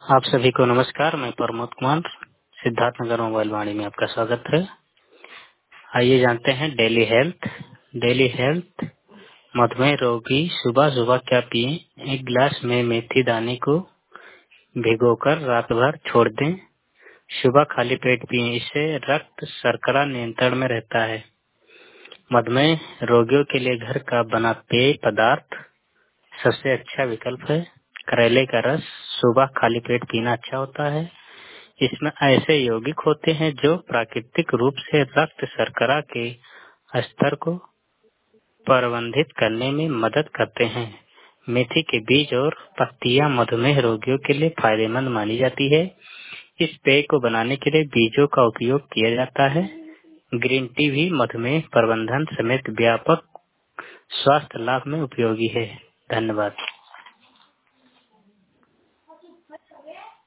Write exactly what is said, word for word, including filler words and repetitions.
आप सभी को नमस्कार। मैं प्रमोद कुमार सिद्धार्थनगर मोबाइल वाणी में आपका स्वागत है। आइए जानते हैं डेली हेल्थ। Daily health. मधुमेह रोगी सुबह सुबह क्या पिएं? एक गिलास में मेथी दाने को भिगोकर रात भर छोड़ दें। सुबह खाली पेट पिएं, इससे रक्त शर्करा नियंत्रण में रहता है। मधुमेह रोगियों के लिए घर का बना पेय पदार्थ सबसे अच्छा विकल्प है। करेले का रस सुबह खाली पेट पीना अच्छा होता है। इसमें ऐसे यौगिक होते हैं जो प्राकृतिक रूप से रक्त शर्करा के स्तर को प्रबंधित करने में मदद करते हैं। मेथी के बीज और पत्तियां मधुमेह रोगियों के लिए फायदेमंद मानी जाती है। इस पेय को बनाने के लिए बीजों का उपयोग किया जाता है। ग्रीन टी भी मधुमेह प्रबंधन समेत व्यापक स्वास्थ्य लाभ में उपयोगी है। धन्यवाद।